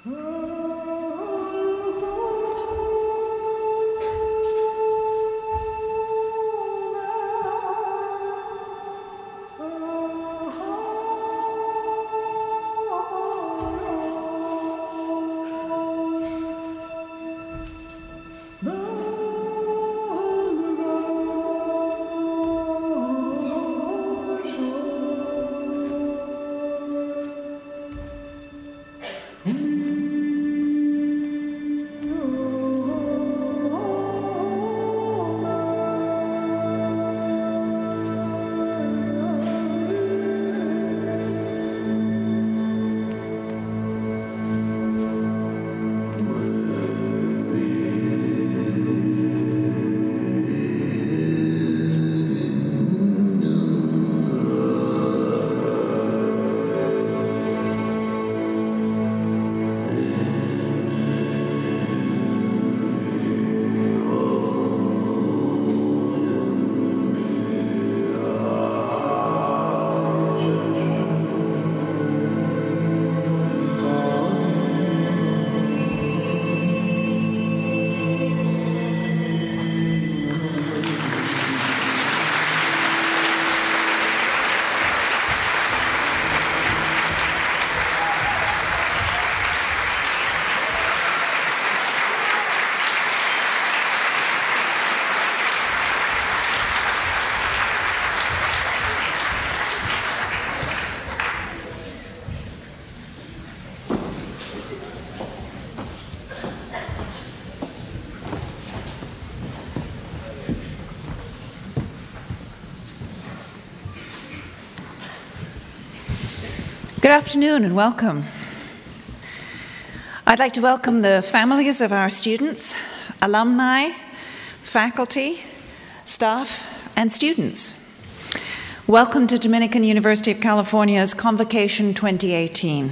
Good afternoon and welcome. I'd like to welcome the families of our students, alumni, faculty, staff, and students. Welcome to Dominican University of California's Convocation 2018.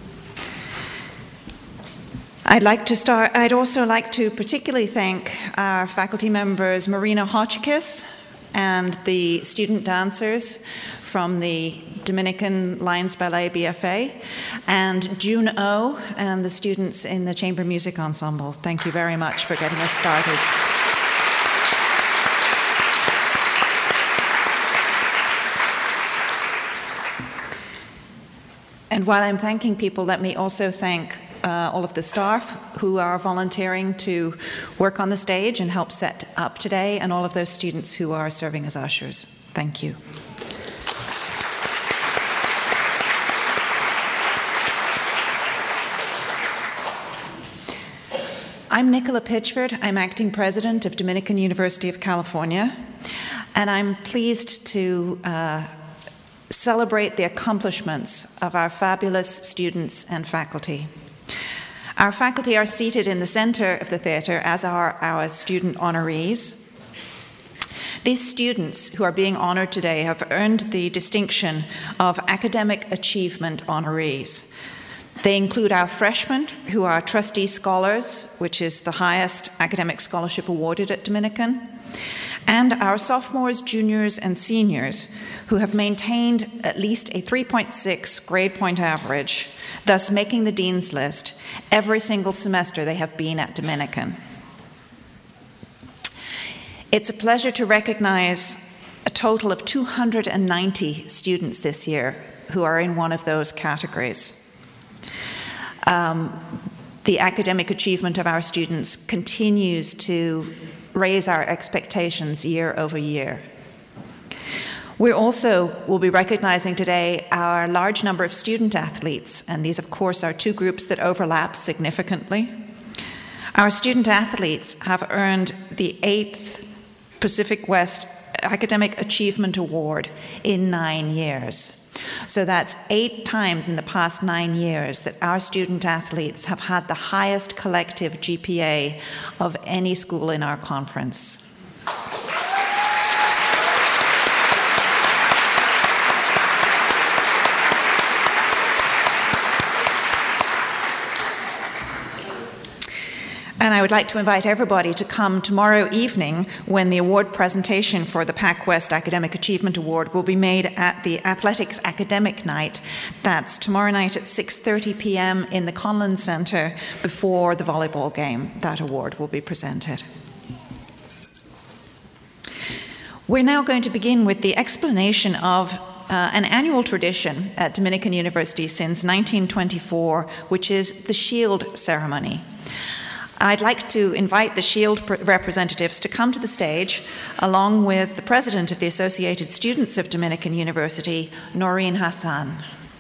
I'd also like to particularly thank our faculty members Marina Hotchkiss and the student dancers from the Dominican Lions Ballet BFA, and June O and the students in the Chamber Music Ensemble. Thank you very much for getting us started. And while I'm thanking people, let me also thank all of the staff who are volunteering to work on the stage and help set up today, and all of those students who are serving as ushers. Thank you. I'm Nicola Pitchford. I'm acting president of Dominican University of California, and I'm pleased to celebrate the accomplishments of our fabulous students and faculty. Our faculty are seated in the center of the theater, as are our student honorees. These students who are being honored today have earned the distinction of Academic Achievement Honorees. They include our freshmen, who are trustee scholars, which is the highest academic scholarship awarded at Dominican, and our sophomores, juniors, and seniors, who have maintained at least a 3.6 grade point average, thus making the Dean's List every single semester they have been at Dominican. It's a pleasure to recognize a total of 290 students this year who are in one of those categories. The academic achievement of our students continues to raise our expectations year over year. We also will be recognizing today our large number of student athletes, and these, of course, are two groups that overlap significantly. Our student athletes have earned the 8th Pacific West Academic Achievement Award in 9 years. So that's 8 times in the past 9 years that our student athletes have had the highest collective GPA of any school in our conference. And I would like to invite everybody to come tomorrow evening when the award presentation for the PacWest Academic Achievement Award will be made at the Athletics Academic Night. That's tomorrow night at 6:30 p.m. in the Conlon Centre before the volleyball game. That award will be presented. We're now going to begin with the explanation of an annual tradition at Dominican University since 1924, which is the Shield Ceremony. I'd like to invite the Shield representatives to come to the stage, along with the president of the Associated Students of Dominican University, Noreen Hassan.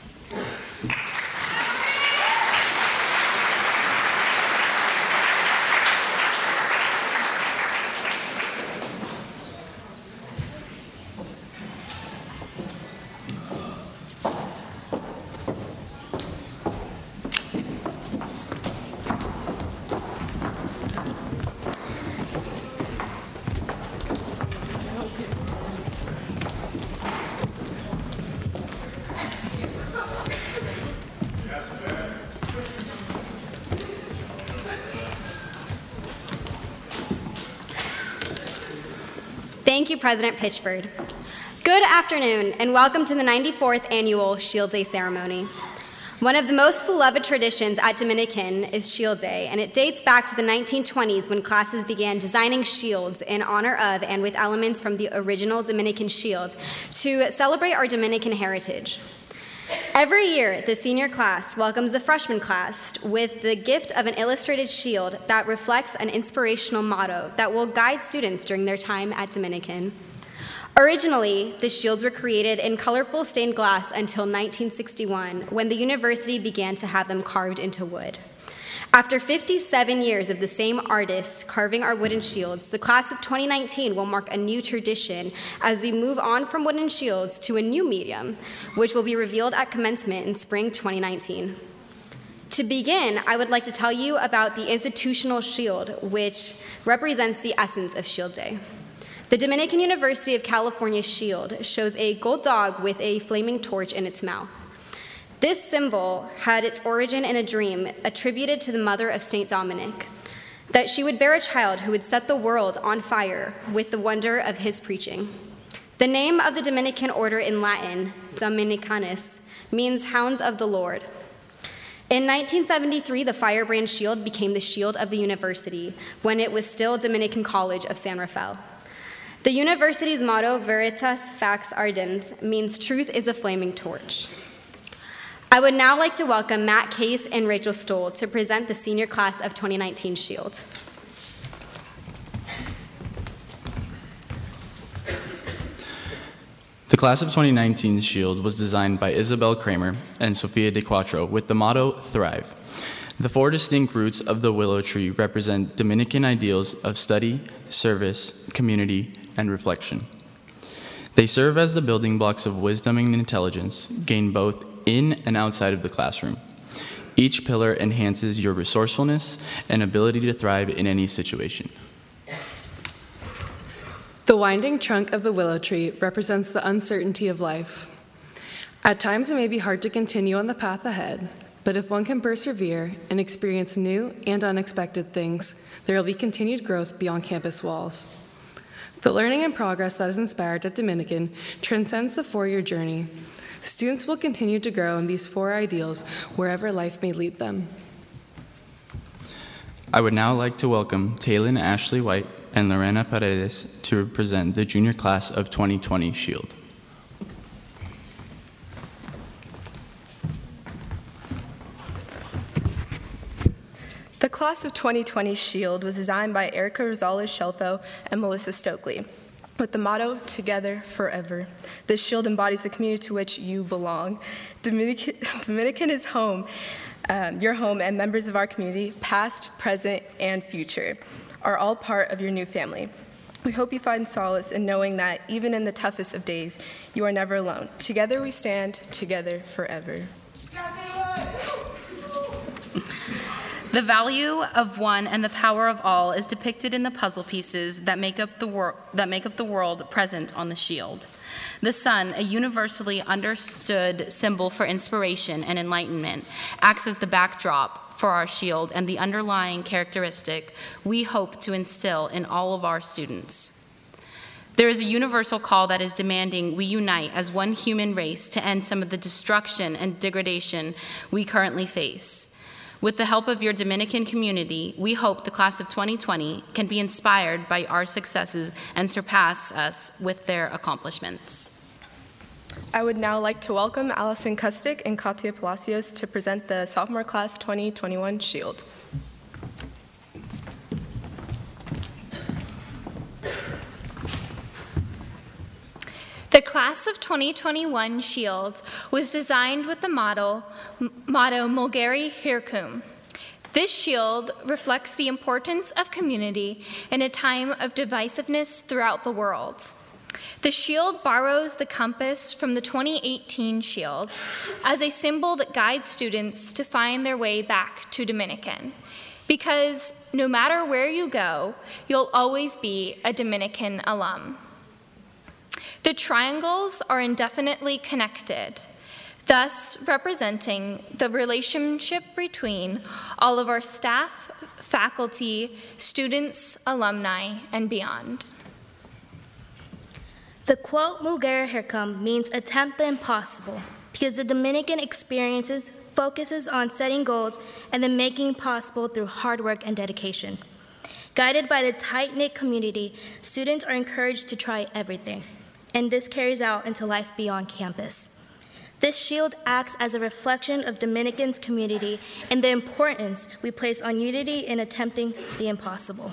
Thank you, President Pitchford. Good afternoon, and welcome to the 94th Annual Shield Day Ceremony. One of the most beloved traditions at Dominican is Shield Day, and it dates back to the 1920s when classes began designing shields in honor of and with elements from the original Dominican shield to celebrate our Dominican heritage. Every year, the senior class welcomes the freshman class with the gift of an illustrated shield that reflects an inspirational motto that will guide students during their time at Dominican. Originally, the shields were created in colorful stained glass until 1961, when the university began to have them carved into wood. After 57 years of the same artists carving our wooden shields, the class of 2019 will mark a new tradition as we move on from wooden shields to a new medium, which will be revealed at commencement in spring 2019. To begin, I would like to tell you about the institutional shield, which represents the essence of Shield Day. The Dominican University of California shield shows a gold dog with a flaming torch in its mouth. This symbol had its origin in a dream attributed to the mother of St. Dominic, that she would bear a child who would set the world on fire with the wonder of his preaching. The name of the Dominican order in Latin, Dominicanus, means hounds of the Lord. In 1973, the firebrand shield became the shield of the university when it was still Dominican College of San Rafael. The university's motto, Veritas Fax Ardens, means truth is a flaming torch. I would now like to welcome Matt Case and Rachel Stoll to present the senior class of 2019 Shield. The class of 2019 Shield was designed by Isabel Kramer and Sofia De Quattro with the motto, Thrive. The four distinct roots of the willow tree represent Dominican ideals of study, service, community, and reflection. They serve as the building blocks of wisdom and intelligence, gained both in and outside of the classroom. Each pillar enhances your resourcefulness and ability to thrive in any situation. The winding trunk of the willow tree represents the uncertainty of life. At times it may be hard to continue on the path ahead, but if one can persevere and experience new and unexpected things, there will be continued growth beyond campus walls. The learning and progress that is inspired at Dominican transcends the four-year journey. Students will continue to grow in these four ideals wherever life may lead them. I would now like to welcome Taylin Ashley White and Lorena Paredes to present the junior class of 2020 Shield. The class of 2020 Shield was designed by Erica Rosales-Shelfo and Melissa Stokely, with the motto, Together Forever. This shield embodies the community to which you belong. Dominican is home, your home, and members of our community, past, present, and future, are all part of your new family. We hope you find solace in knowing that even in the toughest of days, you are never alone. Together we stand, together forever. The value of one and the power of all is depicted in the puzzle pieces that make up the world present on the shield. The sun, a universally understood symbol for inspiration and enlightenment, acts as the backdrop for our shield and the underlying characteristic we hope to instill in all of our students. There is a universal call that is demanding we unite as one human race to end some of the destruction and degradation we currently face. With the help of your Dominican community, we hope the class of 2020 can be inspired by our successes and surpass us with their accomplishments. I would now like to welcome Allison Kustik and Katia Palacios to present the Sophomore Class 2021 Shield. The Class of 2021 Shield was designed with the motto Mulgari Hirkum. This shield reflects the importance of community in a time of divisiveness throughout the world. The shield borrows the compass from the 2018 shield as a symbol that guides students to find their way back to Dominican. Because no matter where you go, you'll always be a Dominican alum. The triangles are indefinitely connected, thus representing the relationship between all of our staff, faculty, students, alumni, and beyond. The quote Mulgari Hirkum means attempt the impossible because the Dominican experiences focuses on setting goals and then making possible through hard work and dedication. Guided by the tight-knit community, students are encouraged to try everything, and this carries out into life beyond campus. This shield acts as a reflection of Dominicans' community and the importance we place on unity in attempting the impossible.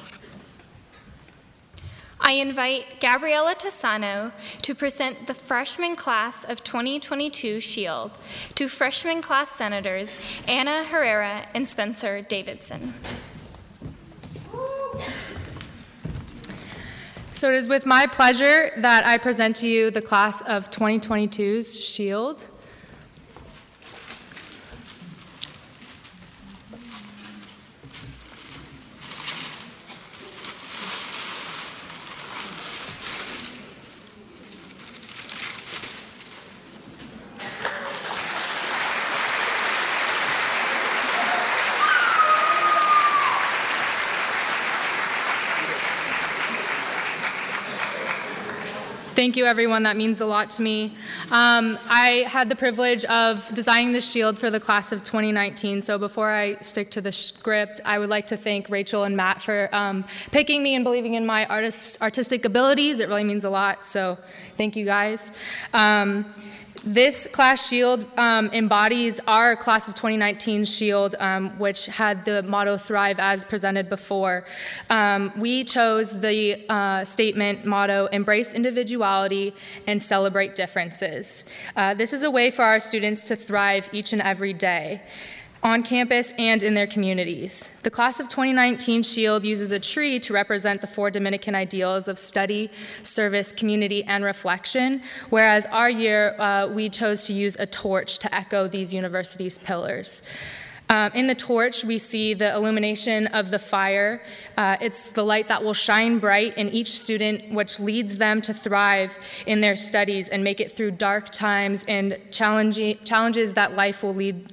I invite Gabriela Tassano to present the freshman class of 2022 Shield to freshman class senators Anna Herrera and Spencer Davidson. So it is with my pleasure that I present to you the class of 2022's Shield. Thank you, everyone. That means a lot to me. I had the privilege of designing the shield for the class of 2019, so before I stick to the script, I would like to thank Rachel and Matt for picking me and believing in my artistic abilities. It really means a lot, so thank you guys. This class shield embodies our class of 2019 shield, which had the motto Thrive as presented before. We chose the statement motto, embrace individuality and celebrate differences. This is a way for our students to thrive each and every day, on campus and in their communities. The class of 2019 Shield uses a tree to represent the 4 Dominican ideals of study, service, community, and reflection, whereas our year, we chose to use a torch to echo these universities' pillars. In the torch, we see the illumination of the fire. It's the light that will shine bright in each student, which leads them to thrive in their studies and make it through dark times and challenges that life will lead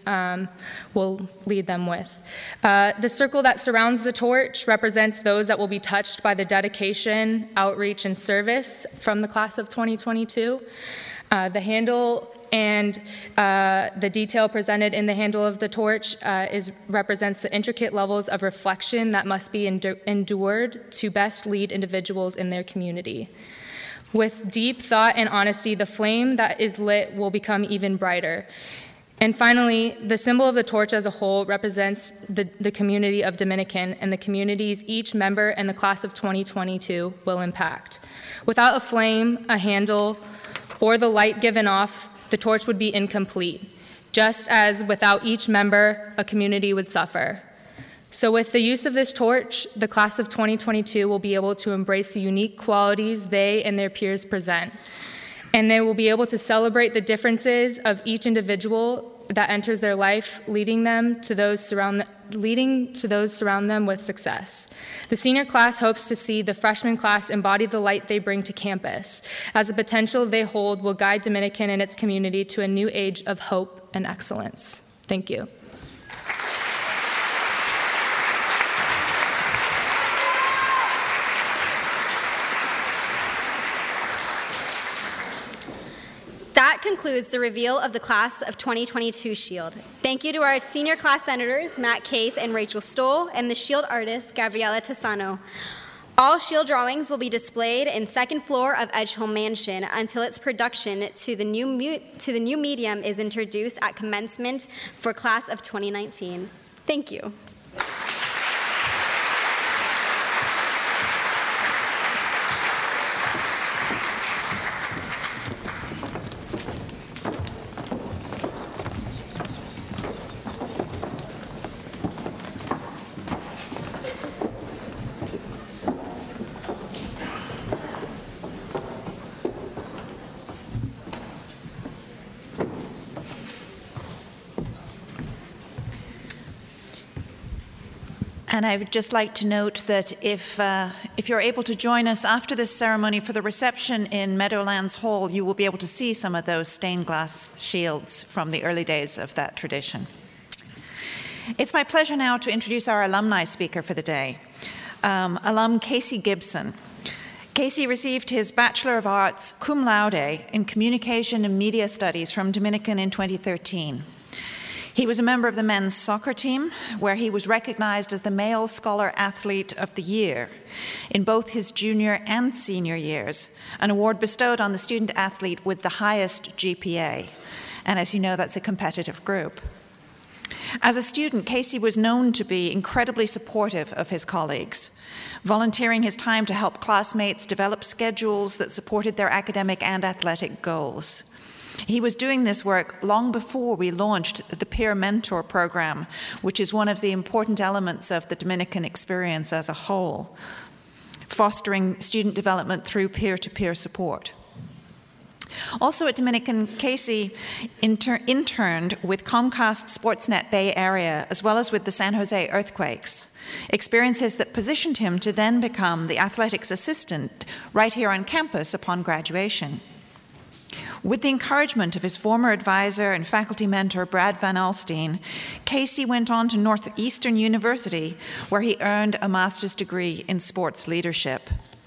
them with. The circle that surrounds the torch represents those that will be touched by the dedication, outreach, and service from the class of 2022. The handle and the detail presented in the handle of the torch represents the intricate levels of reflection that must be endured to best lead individuals in their community. With deep thought and honesty, the flame that is lit will become even brighter. And finally, the symbol of the torch as a whole represents the community of Dominican and the communities each member and the class of 2022 will impact. Without a flame, a handle, or the light given off, the torch would be incomplete, just as without each member, a community would suffer. So with the use of this torch, the class of 2022 will be able to embrace the unique qualities they and their peers present. And they will be able to celebrate the differences of each individual that enters their life, leading to those surround them with success. The senior class hopes to see the freshman class embody the light they bring to campus, as the potential they hold will guide Dominican and its community to a new age of hope and excellence. Thank you. That concludes the reveal of the Class of 2022 Shield. Thank you to our senior class senators, Matt Case and Rachel Stoll, and the Shield artist, Gabriela Tassano. All Shield drawings will be displayed in second floor of Edgehome Mansion until its production to the new medium is introduced at commencement for Class of 2019. Thank you. And I would just like to note that if you're able to join us after this ceremony for the reception in Meadowlands Hall, you will be able to see some of those stained glass shields from the early days of that tradition. It's my pleasure now to introduce our alumni speaker for the day, alum Casey Gibson. Casey received his Bachelor of Arts cum laude in Communication and Media Studies from Dominican in 2013. He was a member of the men's soccer team, where he was recognized as the Male Scholar Athlete of the Year in both his junior and senior years, an award bestowed on the student athlete with the highest GPA. And as you know, that's a competitive group. As a student, Casey was known to be incredibly supportive of his colleagues, volunteering his time to help classmates develop schedules that supported their academic and athletic goals. He was doing this work long before we launched the Peer Mentor Program, which is one of the important elements of the Dominican experience as a whole, fostering student development through peer-to-peer support. Also at Dominican, Casey interned with Comcast Sportsnet Bay Area, as well as with the San Jose Earthquakes, experiences that positioned him to then become the athletics assistant right here on campus upon graduation. With the encouragement of his former advisor and faculty mentor, Brad Van Alstyne, Casey went on to Northeastern University, where he earned a master's degree in sports leadership.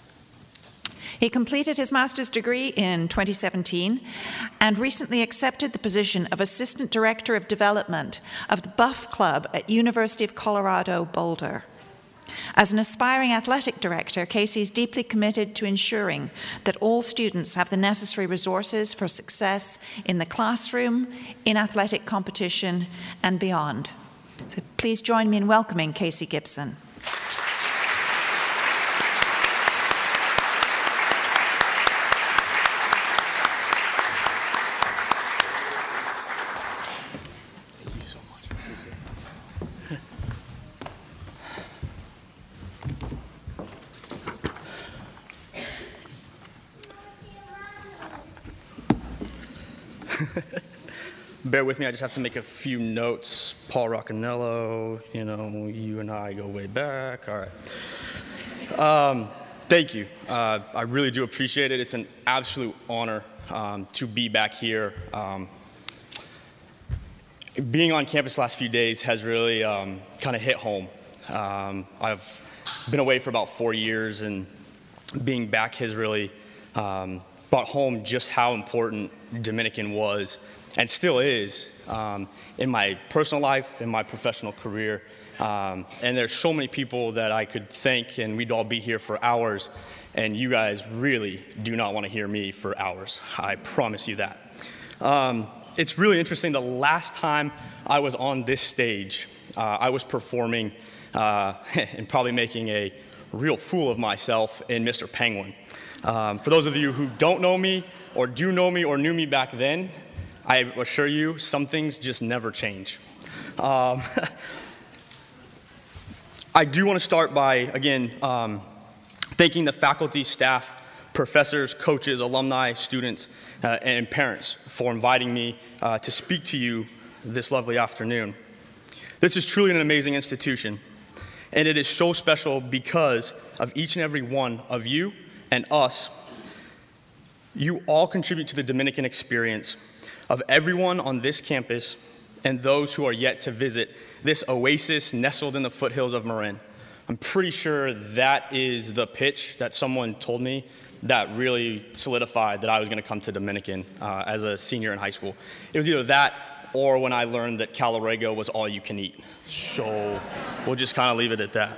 He completed his master's degree in 2017 and recently accepted the position of Assistant Director of Development of the Buff Club at University of Colorado Boulder. As an aspiring athletic director, Casey is deeply committed to ensuring that all students have the necessary resources for success in the classroom, in athletic competition, and beyond. So please join me in welcoming Casey Gibson. Bear with me, I just have to make a few notes. Paul Roccanello, you and I go way back. All right. Thank you. I really do appreciate it. It's an absolute honor to be back here. Being on campus the last few days has really kind of hit home. I've been away for about 4 years, and being back has really brought home just how important Dominican was and still is in my personal life, in my professional career. And there's so many people that I could thank, and we'd all be here for hours, and you guys really do not want to hear me for hours. I promise you that. It's really interesting. The last time I was on this stage, I was performing and probably making a real fool of myself in Mr. Penguin. For those of you who don't know me or do know me or knew me back then, I assure you, some things just never change. I do want to start by, again, thanking the faculty, staff, professors, coaches, alumni, students, and parents for inviting me to speak to you this lovely afternoon. This is truly an amazing institution, and it is so special because of each and every one of you and us. You all contribute to the Dominican experience of everyone on this campus and those who are yet to visit this oasis nestled in the foothills of Marin. I'm pretty sure that is the pitch that someone told me that really solidified that I was going to come to Dominican as a senior in high school. It was either that or when I learned that Calarego was all you can eat. So we'll just kind of leave it at that.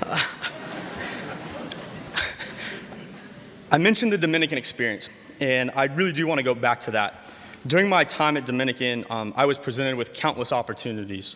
I mentioned the Dominican experience, and I really do want to go back to that. During my time at Dominican, I was presented with countless opportunities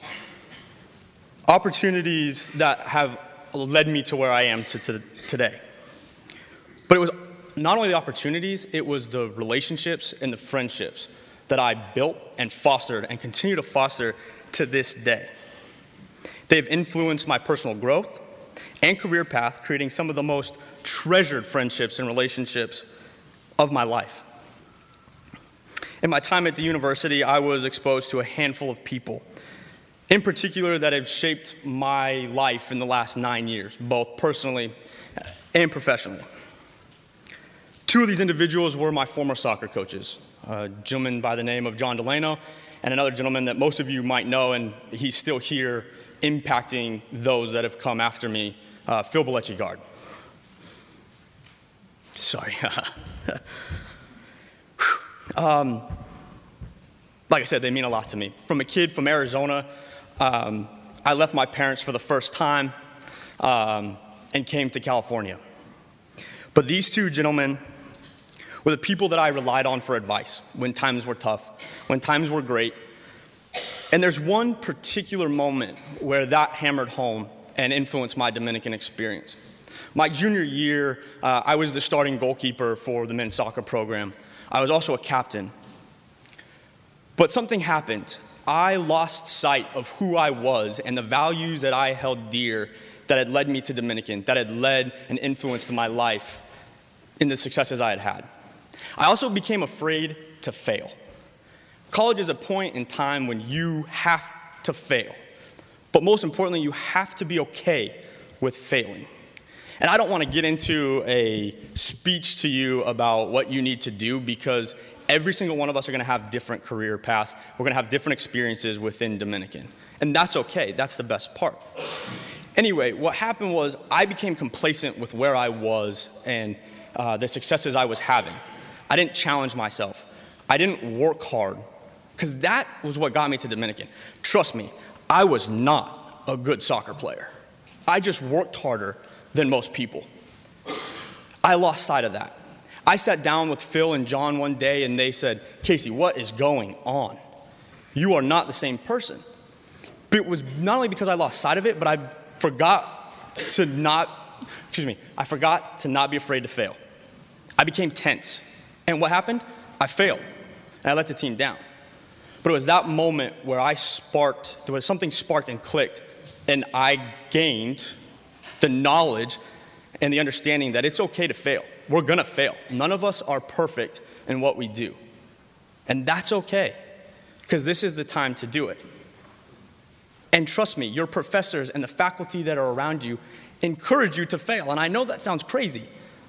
that have led me to where I am today. But it was not only the opportunities, it was the relationships and the friendships that I built and fostered and continue to foster to this day. They've influenced my personal growth and career path, creating some of the most treasured friendships and relationships of my life. In my time at the university, I was exposed to a handful of people, in particular, that have shaped my life in the last 9 years, both personally and professionally. Two of these individuals were my former soccer coaches, a gentleman by the name of John Delano, and another gentleman that most of you might know, and he's still here impacting those that have come after me, Phil Belleci-Gard. Sorry. Like I said, they mean a lot to me. From a kid from Arizona, I left my parents for the first time and came to California. But these two gentlemen were the people that I relied on for advice when times were tough, when times were great. And there's one particular moment where that hammered home and influenced my Dominican experience. My junior year, I was the starting goalkeeper for the men's soccer program. I was also a captain. But something happened. I lost sight of who I was and the values that I held dear that had led me to Dominican, that had led and influenced my life in the successes I had had. I also became afraid to fail. College is a point in time when you have to fail. But most importantly, you have to be okay with failing. And I don't want to get into a speech to you about what you need to do, because every single one of us are going to have different career paths. We're going to have different experiences within Dominican. And that's okay. That's the best part. Anyway, what happened was I became complacent with where I was and the successes I was having. I didn't challenge myself. I didn't work hard, because that was what got me to Dominican. Trust me, I was not a good soccer player. I just worked harder than most people. I lost sight of that. I sat down with Phil and John one day and they said, "Casey, what is going on? You are not the same person." But it was not only because I lost sight of it, but I forgot to not be afraid to fail. I became tense. And what happened? I failed. And I let the team down. But it was that moment where something sparked and clicked, and I gained the knowledge and the understanding that it's okay to fail. We're gonna fail. None of us are perfect in what we do. And that's okay, because this is the time to do it. And trust me, your professors and the faculty that are around you encourage you to fail. And I know that sounds crazy,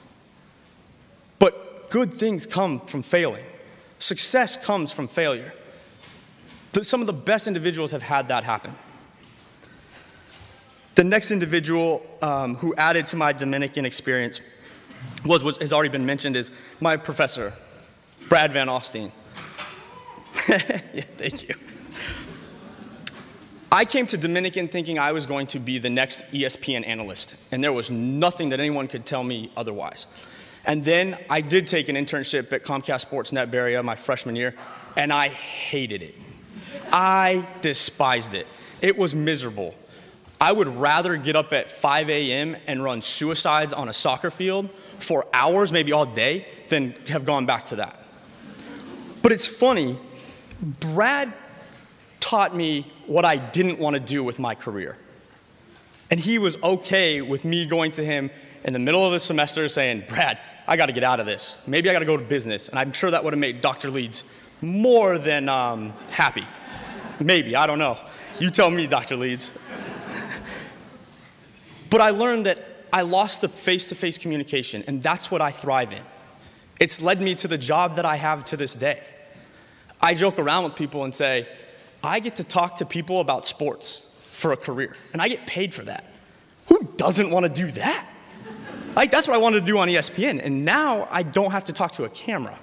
but good things come from failing. Success comes from failure. Some of the best individuals have had that happen. The next individual who added to my Dominican experience has already been mentioned, is my professor, Brad Van Alstyne. Yeah, thank you. I came to Dominican thinking I was going to be the next ESPN analyst, and there was nothing that anyone could tell me otherwise. And then I did take an internship at Comcast Sportsnet Bay Area my freshman year, and I hated it. I despised it. It was miserable. I would rather get up at 5 a.m. and run suicides on a soccer field for hours, maybe all day, than have gone back to that. But it's funny, Brad taught me what I didn't want to do with my career. And he was okay with me going to him in the middle of the semester saying, "Brad, I got to get out of this. Maybe I got to go to business." And I'm sure that would have made Dr. Leeds more than happy. Maybe, I don't know. You tell me, Dr. Leeds. But I learned that I lost the face-to-face communication, and that's what I thrive in. It's led me to the job that I have to this day. I joke around with people and say, I get to talk to people about sports for a career, and I get paid for that. Who doesn't want to do that? Like, that's what I wanted to do on ESPN, and now I don't have to talk to a camera.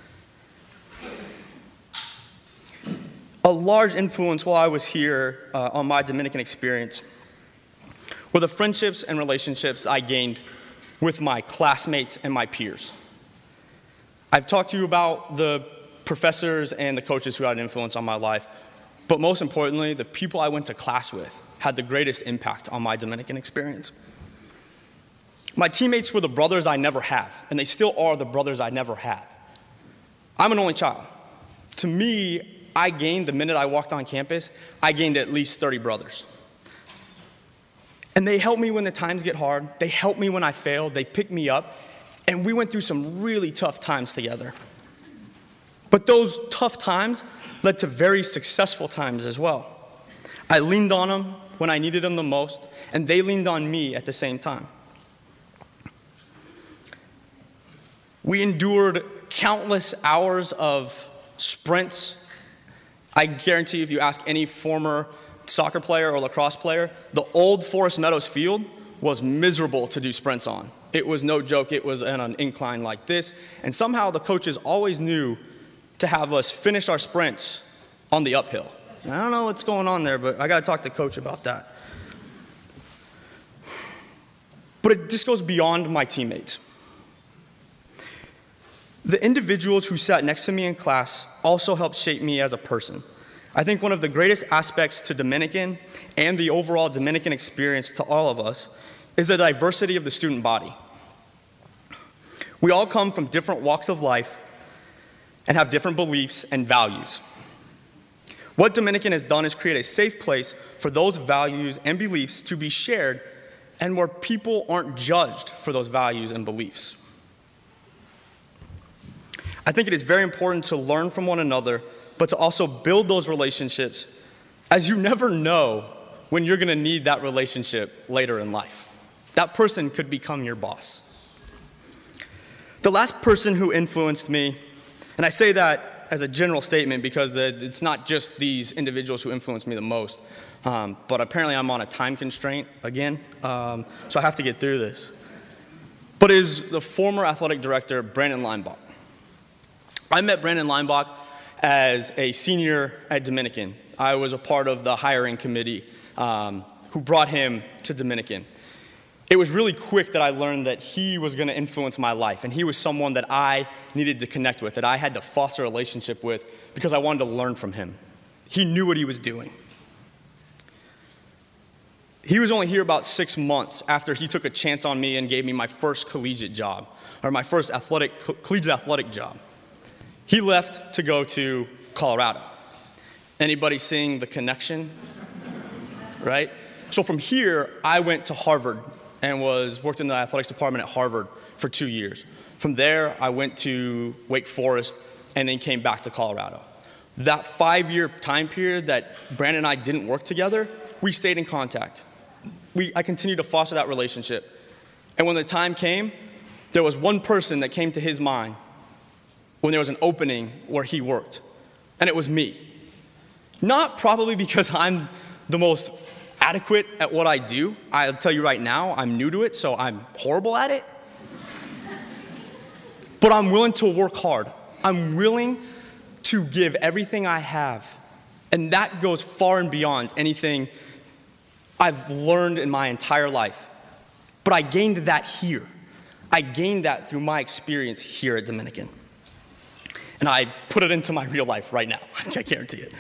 A large influence while I was here on my Dominican experience were the friendships and relationships I gained with my classmates and my peers. I've talked to you about the professors and the coaches who had an influence on my life, but most importantly, the people I went to class with had the greatest impact on my Dominican experience. My teammates were the brothers I never have, and they still are the brothers I never have. I'm an only child. To me, the minute I walked on campus, I gained at least 30 brothers. And they help me when the times get hard. They help me when I fail. They pick me up. And we went through some really tough times together. But those tough times led to very successful times as well. I leaned on them when I needed them the most, and they leaned on me at the same time. We endured countless hours of sprints. I guarantee if you ask any former soccer player or lacrosse player, the old Forest Meadows field was miserable to do sprints on. It was no joke. It was on an incline like this. And somehow the coaches always knew to have us finish our sprints on the uphill. I don't know what's going on there, but I got to talk to Coach about that. But it just goes beyond my teammates. The individuals who sat next to me in class also helped shape me as a person. I think one of the greatest aspects to Dominican and the overall Dominican experience to all of us is the diversity of the student body. We all come from different walks of life and have different beliefs and values. What Dominican has done is create a safe place for those values and beliefs to be shared and where people aren't judged for those values and beliefs. I think it is very important to learn from one another, but to also build those relationships, as you never know when you're going to need that relationship later in life. That person could become your boss. The last person who influenced me, and I say that as a general statement because it's not just these individuals who influenced me the most, but apparently I'm on a time constraint again, so I have to get through this, but is the former athletic director, Brandon Leinbach. I met Brandon Leinbach as a senior at Dominican. I was a part of the hiring committee who brought him to Dominican. It was really quick that I learned that he was going to influence my life, and he was someone that I needed to connect with, that I had to foster a relationship with because I wanted to learn from him. He knew what he was doing. He was only here about 6 months after he took a chance on me and gave me my first collegiate job, or my first collegiate athletic job. He left to go to Colorado. Anybody seeing the connection? Right? So from here, I went to Harvard and worked in the athletics department at Harvard for 2 years. From there, I went to Wake Forest and then came back to Colorado. That 5-year time period that Brandon and I didn't work together, we stayed in contact. I continued to foster that relationship. And when the time came, there was one person that came to his mind when there was an opening where he worked, and it was me. Not probably because I'm the most adequate at what I do. I'll tell you right now, I'm new to it, so I'm horrible at it. But I'm willing to work hard. I'm willing to give everything I have, and that goes far and beyond anything I've learned in my entire life. But I gained that here. I gained that through my experience here at Dominican. And I put it into my real life right now. I guarantee it.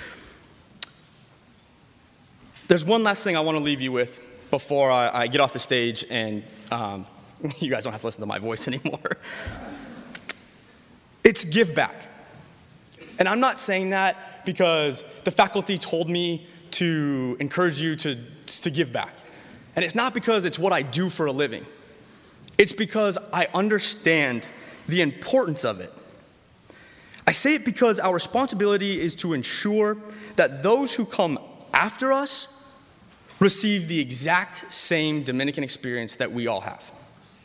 There's one last thing I want to leave you with before I get off the stage and you guys don't have to listen to my voice anymore. It's give back. And I'm not saying that because the faculty told me to encourage you to give back. And it's not because it's what I do for a living. It's because I understand the importance of it. I say it because our responsibility is to ensure that those who come after us receive the exact same Dominican experience that we all have.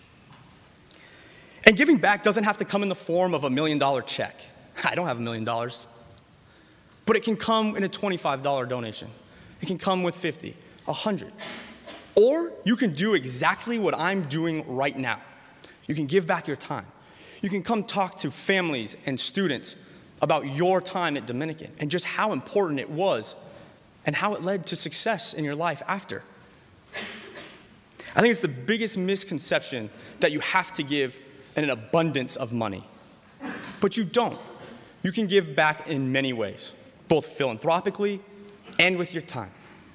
And giving back doesn't have to come in the form of $1 million check. I don't have $1 million. But it can come in a $25 donation. It can come with 50, 100. Or you can do exactly what I'm doing right now. You can give back your time. You can come talk to families and students about your time at Dominican and just how important it was and how it led to success in your life after. I think it's the biggest misconception that you have to give an abundance of money. But you don't. You can give back in many ways, both philanthropically and with your time.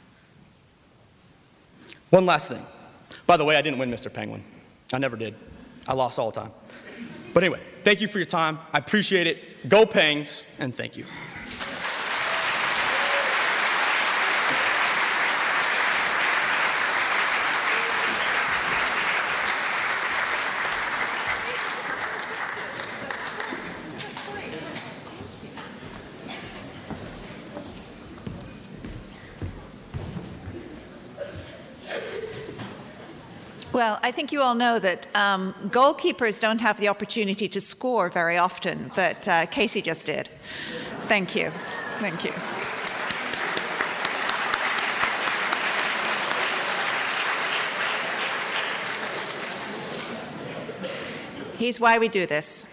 One last thing. By the way, I didn't win Mr. Penguin. I never did. I lost all the time. But anyway, thank you for your time. I appreciate it. Go Pangs, and thank you. Well, I think you all know that goalkeepers don't have the opportunity to score very often, but Casey just did. Thank you. Thank you. Here's why we do this.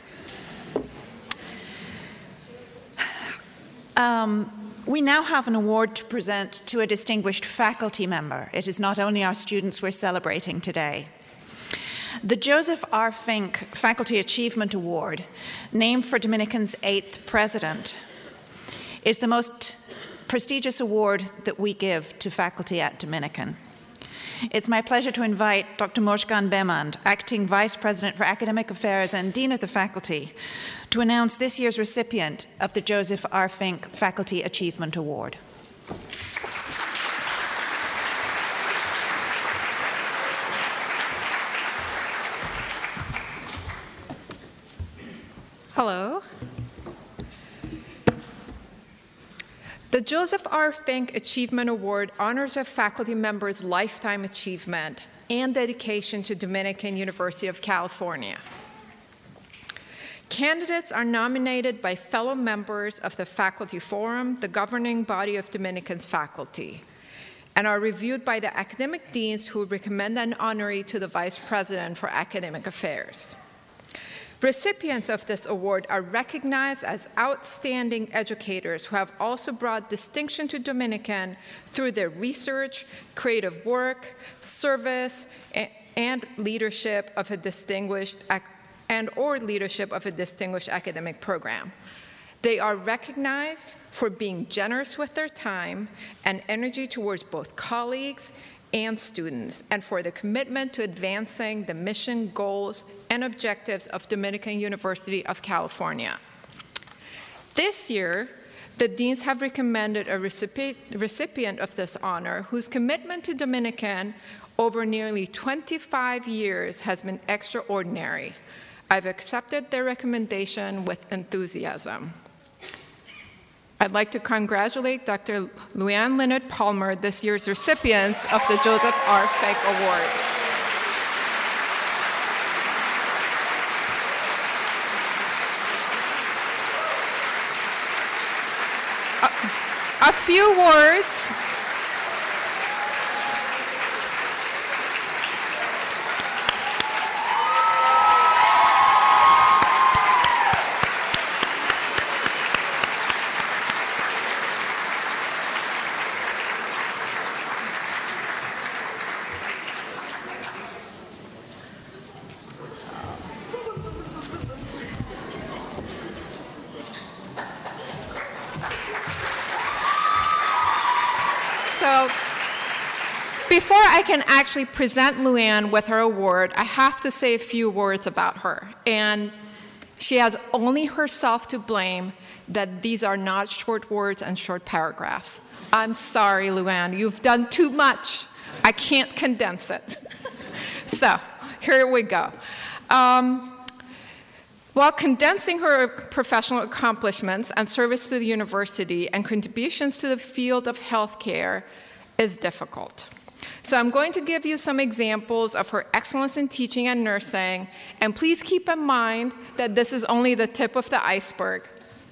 We now have an award to present to a distinguished faculty member. It is not only our students we're celebrating today. The Joseph R. Fink Faculty Achievement Award, named for Dominican's 8th president, is the most prestigious award that we give to faculty at Dominican. It's my pleasure to invite Dr. Mojgan Bemand, Acting Vice President for Academic Affairs and Dean of the Faculty, to announce this year's recipient of the Joseph R. Fink Faculty Achievement Award. Hello. The Joseph R. Fink Achievement Award honors a faculty member's lifetime achievement and dedication to Dominican University of California. Candidates are nominated by fellow members of the Faculty Forum, the governing body of Dominican's faculty, and are reviewed by the academic deans who recommend an honoree to the Vice President for Academic Affairs. Recipients of this award are recognized as outstanding educators who have also brought distinction to Dominican through their research, creative work, service, and leadership of a distinguished academic program. They are recognized for being generous with their time and energy towards both colleagues and students, and for the commitment to advancing the mission, goals, and objectives of Dominican University of California. This year, the deans have recommended a recipient of this honor whose commitment to Dominican over nearly 25 years has been extraordinary. I've accepted their recommendation with enthusiasm. I'd like to congratulate Dr. Luann Leonard Palmer, this year's recipients of the Joseph R. Fink Award. A few words. So before I can actually present Luann with her award, I have to say a few words about her. And she has only herself to blame that these are not short words and short paragraphs. I'm sorry, Luann, you've done too much. I can't condense it. So here we go. While condensing her professional accomplishments and service to the university and contributions to the field of healthcare is difficult. So I'm going to give you some examples of her excellence in teaching and nursing, and please keep in mind that this is only the tip of the iceberg.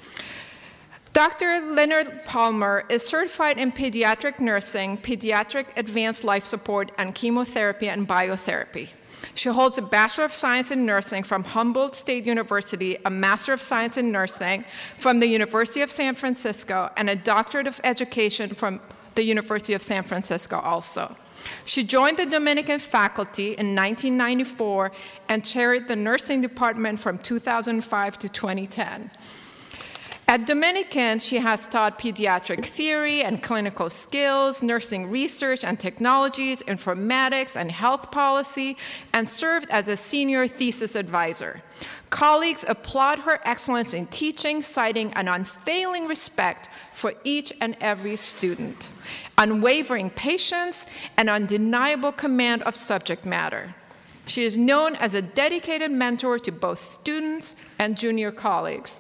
Dr. Leonard Palmer is certified in pediatric nursing, pediatric advanced life support, and chemotherapy and biotherapy. She holds a Bachelor of Science in Nursing from Humboldt State University, a Master of Science in Nursing from the University of San Francisco, and a Doctorate of Education from the University of San Francisco also. She joined the Dominican faculty in 1994 and chaired the nursing department from 2005 to 2010. At Dominican, she has taught pediatric theory and clinical skills, nursing research and technologies, informatics and health policy, and served as a senior thesis advisor. Colleagues applaud her excellence in teaching, citing an unfailing respect for each and every student, unwavering patience, and undeniable command of subject matter. She is known as a dedicated mentor to both students and junior colleagues.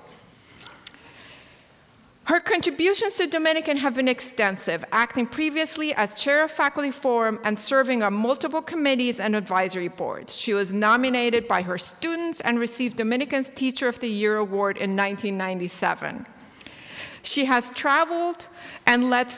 Her contributions to Dominican have been extensive, acting previously as chair of faculty forum and serving on multiple committees and advisory boards. She was nominated by her students and received Dominican's Teacher of the Year award in 1997. She has traveled and led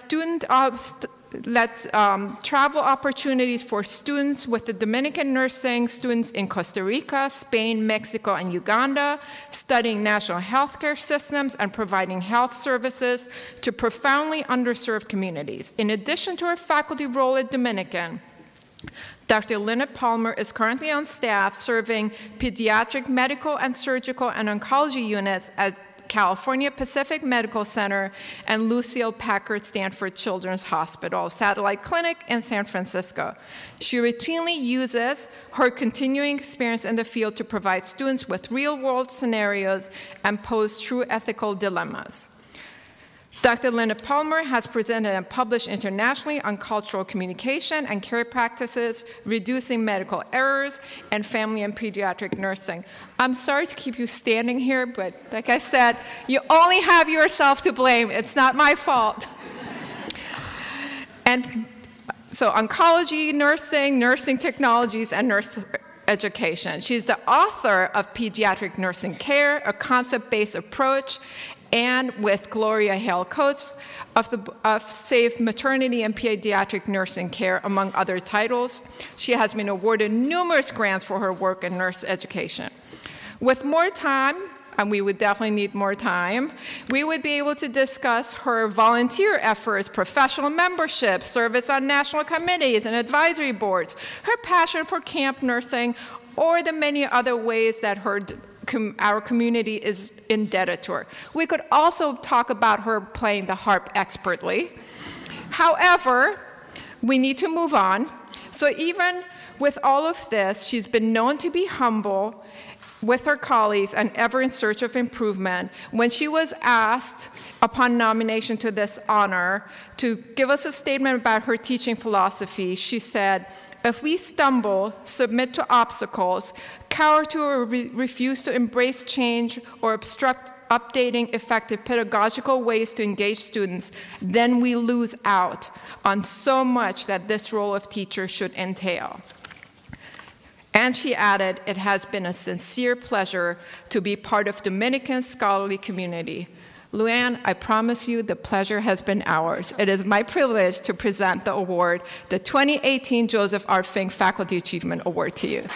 travel opportunities for students with the Dominican nursing students in Costa Rica, Spain, Mexico, and Uganda, studying national healthcare systems and providing health services to profoundly underserved communities. In addition to her faculty role at Dominican, Dr. Leonard Palmer is currently on staff serving pediatric medical and surgical and oncology units at California Pacific Medical Center and Lucile Packard Stanford Children's Hospital Satellite Clinic in San Francisco. She routinely uses her continuing experience in the field to provide students with real-world scenarios and pose true ethical dilemmas. Dr. Leonard Palmer has presented and published internationally on cultural communication and care practices, reducing medical errors, and family and pediatric nursing. I'm sorry to keep you standing here, but like I said, you only have yourself to blame. It's not my fault. And so oncology, nursing technologies, and nurse education. She's the author of Pediatric Nursing Care, a concept-based approach, and with Gloria Hale Coates of Safe Maternity and Pediatric Nursing Care, among other titles. She has been awarded numerous grants for her work in nurse education. With more time, and we would definitely need more time, we would be able to discuss her volunteer efforts, professional membership, service on national committees and advisory boards, her passion for camp nursing, or the many other ways that our community is indebted to her. We could also talk about her playing the harp expertly. However, we need to move on. So even with all of this, she's been known to be humble with her colleagues and ever in search of improvement. When she was asked, upon nomination to this honor, to give us a statement about her teaching philosophy, she said, "If we stumble, submit to obstacles, cower to or refuse to embrace change or obstruct updating effective pedagogical ways to engage students, then we lose out on so much that this role of teacher should entail." And she added, "It has been a sincere pleasure to be part of Dominican scholarly community." Luann, I promise you the pleasure has been ours. It is my privilege to present the award, the 2018 Joseph R. Fink Faculty Achievement Award, to you.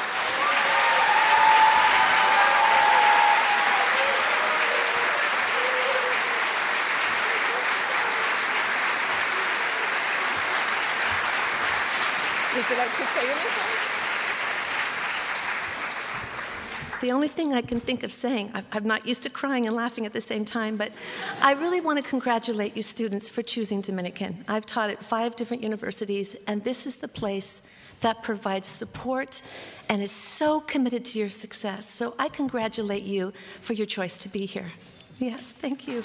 Would you like to say anything? The only thing I can think of saying, I'm not used to crying and laughing at the same time, but I really want to congratulate you students for choosing Dominican. I've taught at 5 different universities, and this is the place that provides support and is so committed to your success. So I congratulate you for your choice to be here. Yes, thank you.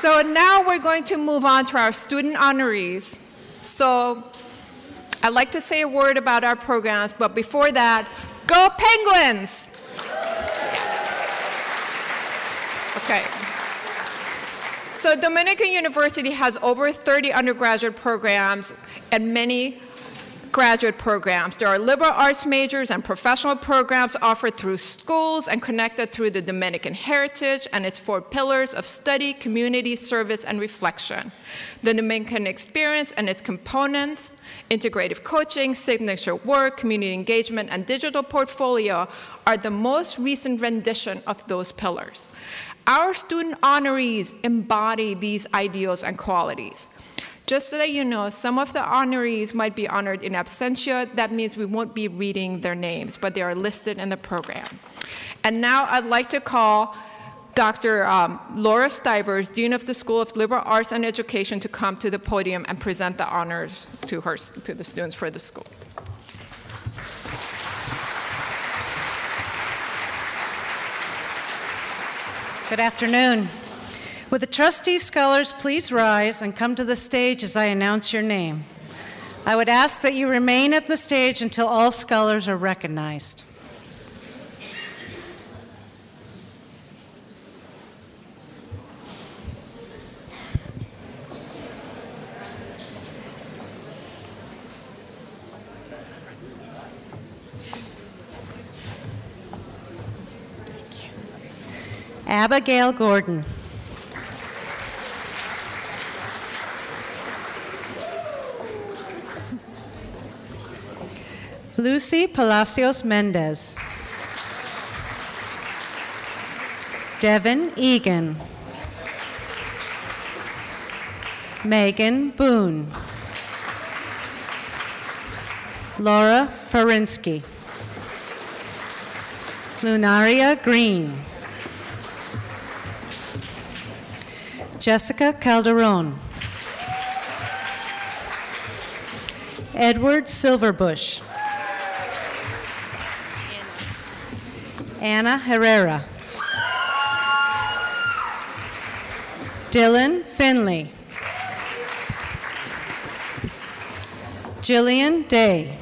So now we're going to move on to our student honorees. So I'd like to say a word about our programs, but before that, go Penguins! Yes. Okay. So Dominican University has over 30 undergraduate programs and many graduate programs. There are liberal arts majors and professional programs offered through schools and connected through the Dominican heritage and its 4 pillars of study, community, service, and reflection. The Dominican experience and its components, integrative coaching, signature work, community engagement, and digital portfolio are the most recent rendition of those pillars. Our student honorees embody these ideals and qualities. Just so that you know, some of the honorees might be honored in absentia. That means we won't be reading their names, but they are listed in the program. And now I'd like to call Dr. Laura Stivers, Dean of the School of Liberal Arts and Education, to come to the podium and present the honors to the students for the school. Good afternoon. Would the trustees, scholars, please rise and come to the stage as I announce your name. I would ask that you remain at the stage until all scholars are recognized. Abigail Gordon. Lucy Palacios Mendez. Devin Egan. Megan Boone. Laura Farinsky. Lunaria Green. Jessica Calderon. Edward Silverbush. Anna Herrera. Dylan Finley. Jillian Day.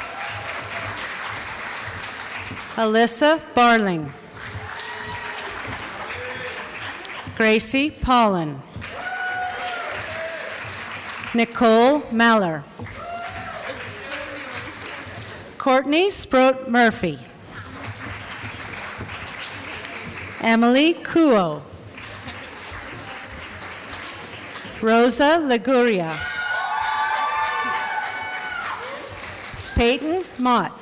Alyssa Barling. Gracie Pollen. Nicole Maller. Courtney Sproat Murphy. Emily Kuo. Rosa Liguria. Peyton Mott.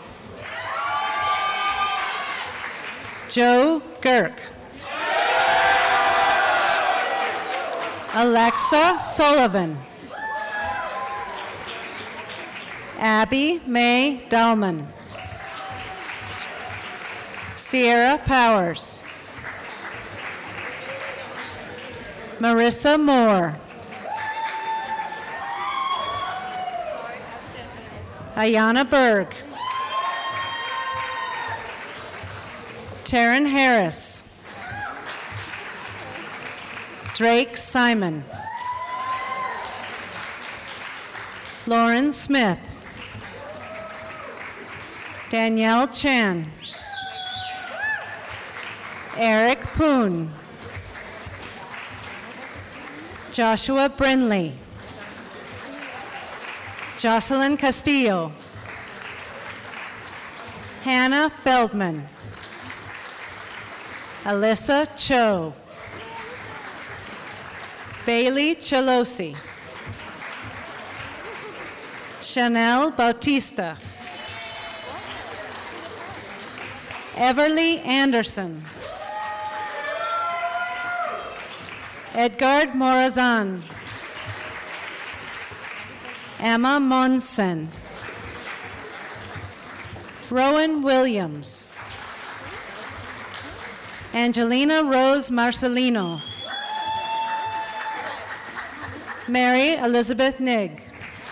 Joe Girk. Alexa Sullivan. Abby Mae Dahlman. Sierra Powers. Marissa Moore. Ayana Berg. Taryn Harris. Drake Simon. Lauren Smith. Danielle Chan. Eric Poon. Joshua Brindley. Jocelyn Castillo. Hannah Feldman. Alyssa Cho. Bailey Chelosi. Chanel Bautista. Everly Anderson. Edgard Morazan. Emma Monsen. Rowan Williams. Angelina Rose Marcelino. Mary Elizabeth Nigg.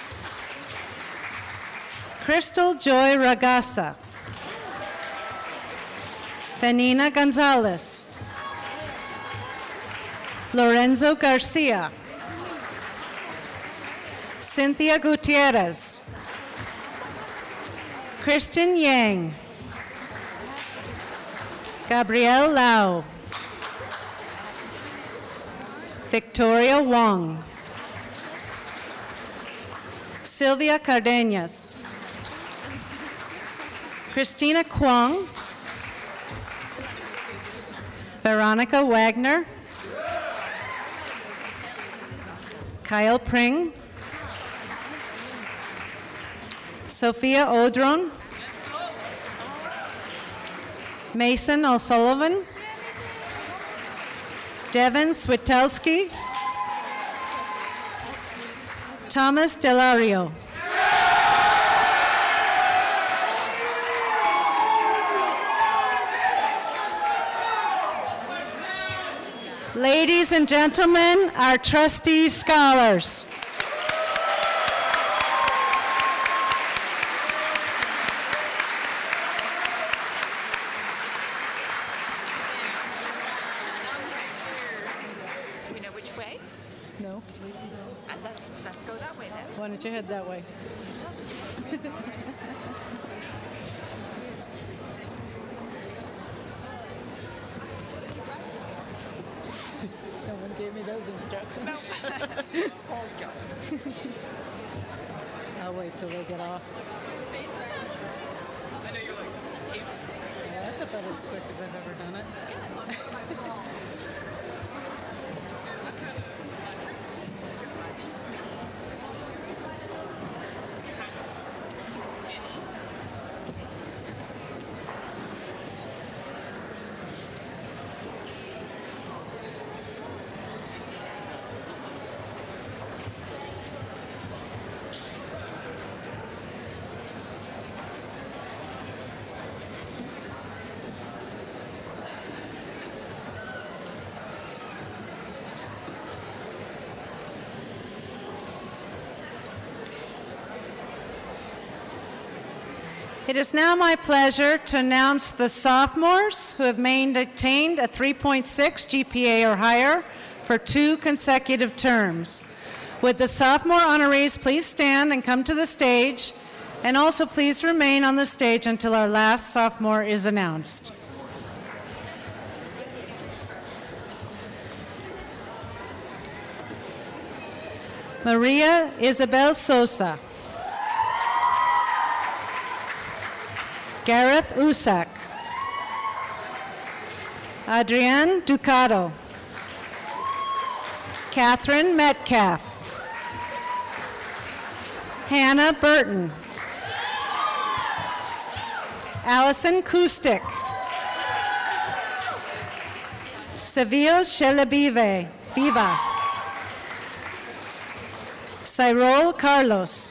Crystal Joy Ragasa. Fanina Gonzalez. Lorenzo Garcia, Cynthia Gutierrez, Kristen Yang, Gabrielle Lau, Victoria Wong, Sylvia Cardenas, Christina Kwong, Veronica Wagner, Kyle Pring, Sophia Odron, Mason O'Sullivan, Devin Switelski, Thomas Delario. Ladies and gentlemen, our trustee scholars. We know which way? No. Let's go that way then. Why don't you head that way? No one gave me those instructions. It's Paul's job. I'll wait till they get off. I know you're like, Yeah, that's about as quick as I've ever done it. It is now my pleasure to announce the sophomores who have maintained a 3.6 GPA or higher for 2 consecutive terms. Would the sophomore honorees please stand and come to the stage, and also please remain on the stage until our last sophomore is announced. Maria Isabel Sosa. Gareth Usak, Adrienne Ducato, Catherine Metcalf, Hannah Burton, Allison Kustik, Seville Shelabive, Viva, Cyril Carlos,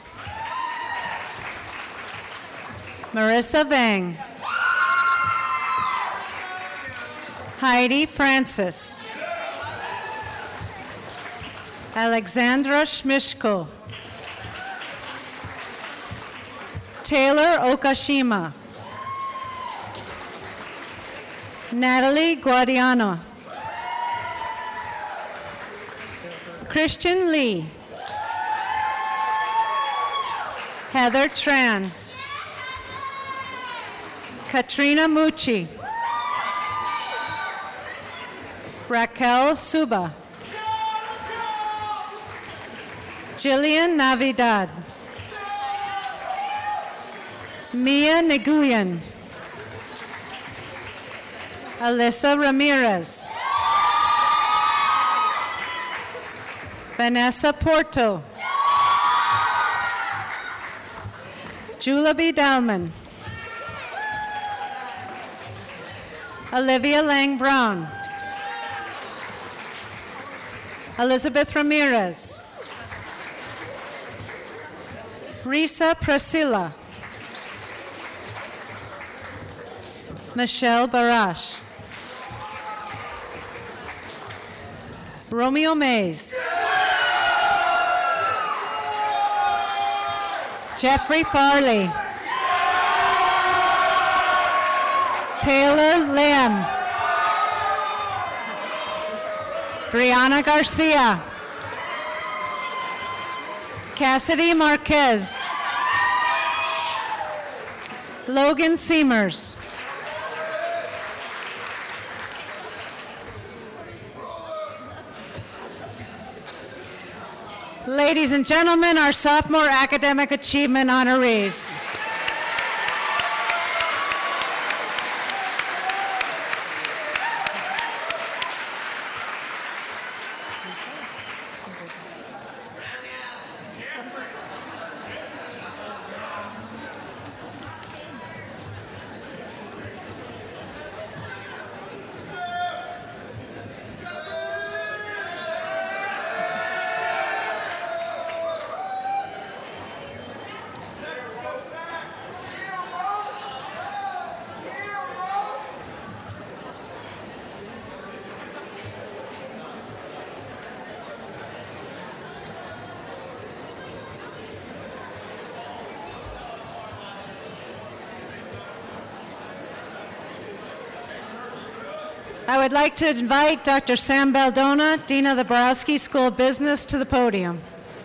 Marissa Vang, Heidi Francis, Alexandra Schmishko, Taylor Okashima, Natalie Guadiano, Christian Lee, Heather Tran, Katrina Mucci, Raquel Suba, Jillian Navidad, Mia Nguyen, Alyssa Ramirez, Vanessa Porto, Julabi Dalman, Olivia Lang Brown, Elizabeth Ramirez, Risa Priscilla, Michelle Barash, Romeo Mays, Jeffrey Farley, Taylor Lamb, Brianna Garcia. Cassidy Marquez. Logan Seamers. Ladies and gentlemen, our sophomore academic achievement honorees. I would like to invite Dr. Sam Baldona, Dean of the Borowski School of Business, to the podium.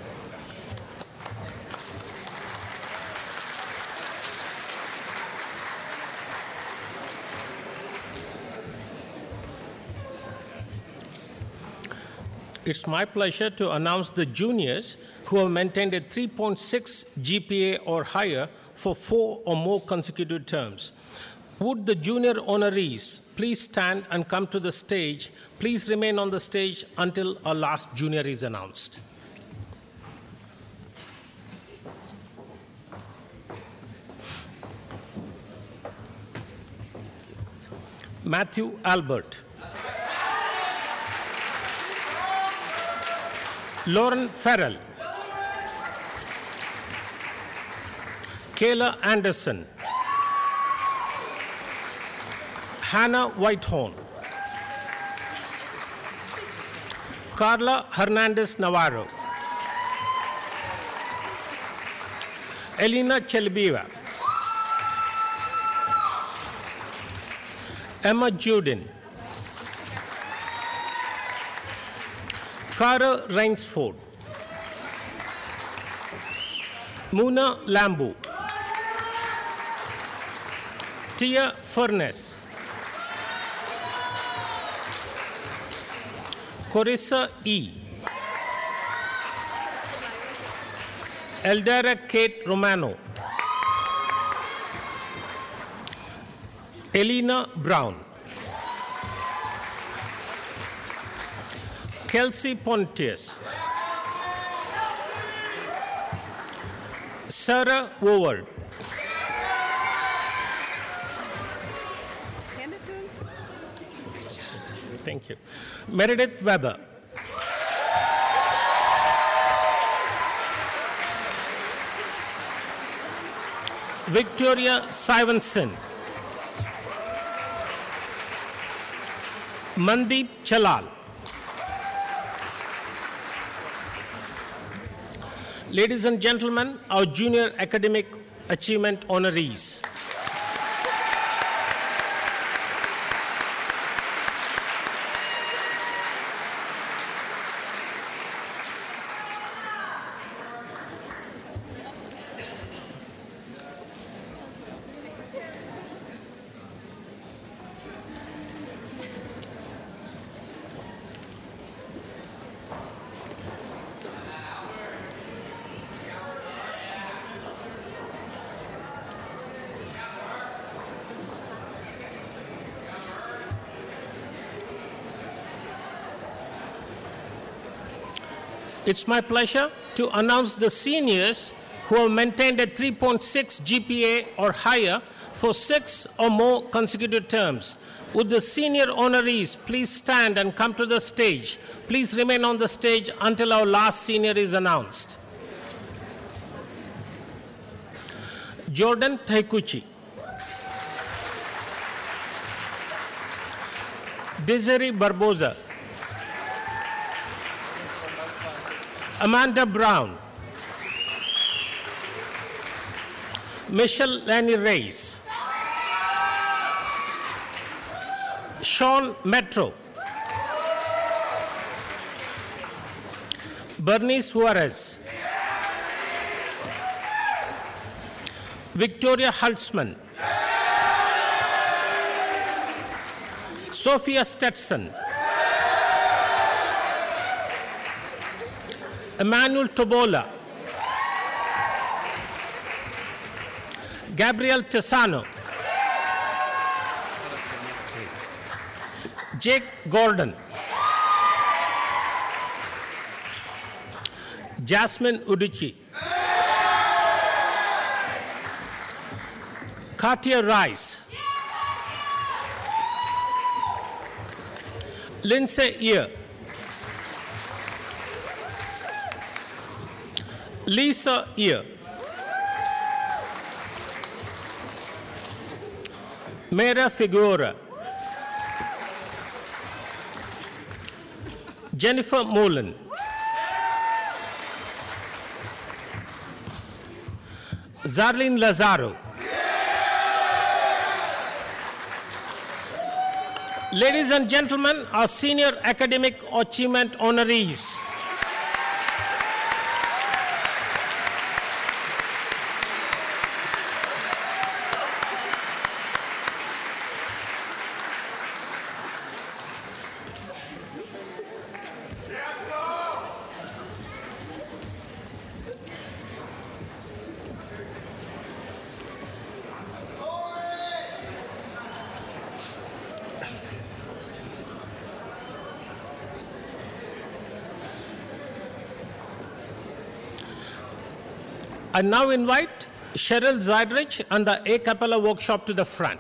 It's my pleasure to announce the juniors who have maintained a 3.6 GPA or higher for 4 or more consecutive terms. Would the junior honorees please stand and come to the stage? Please remain on the stage until our last junior is announced. Matthew Albert. Lauren Farrell. Kayla Anderson. Hannah Whitehorn. Carla Hernandez Navarro. Elena Chelbiva. Emma Judin. Cara Rainsford. Muna Lambu. Tia Furness. Carissa E. Eldera Kate Romano. Elena Brown. Kelsey Pontius. Sarah Woward. Hand it to him. Good job. Thank you. Meredith Weber. Victoria Simonson. Mandeep Chalal. Ladies and gentlemen, our junior academic achievement honorees. It's my pleasure to announce the seniors who have maintained a 3.6 GPA or higher for 6 or more consecutive terms. Would the senior honorees please stand and come to the stage? Please remain on the stage until our last senior is announced. Jordan Taikuchi. Desiree Barboza. Amanda Brown. Michelle Lanny Reyes. Sean Metro. Bernice Juarez. Victoria Haltzman. Sophia Stetson. Emmanuel Tobola. Gabriel Tesano. Jake Gordon. Jasmine Uduchi. Katia Rice. Lindsay Ear. Lisa Ear. Mera Figueroa. Jennifer Molan. Zarlene Lazaro. Ladies and gentlemen, our senior academic achievement honorees. I now invite Cheryl Zydrich and the A Cappella workshop to the front.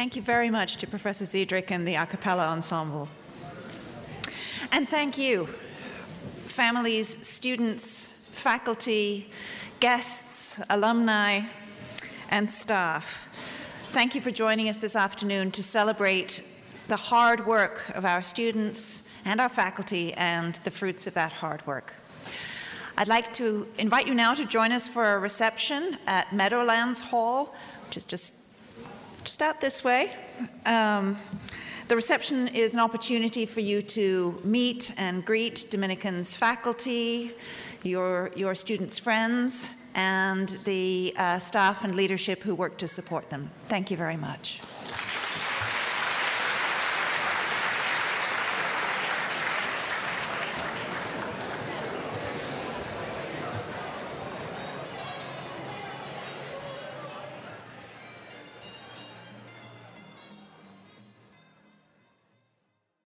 Thank you very much to Professor Ziedrich and the a cappella ensemble. And thank you, families, students, faculty, guests, alumni, and staff. Thank you for joining us this afternoon to celebrate the hard work of our students and our faculty and the fruits of that hard work. I'd like to invite you now to join us for a reception at Meadowlands Hall, which is just out this way. The reception is an opportunity for you to meet and greet Dominicans faculty, your students' friends, and the staff and leadership who work to support them. Thank you very much.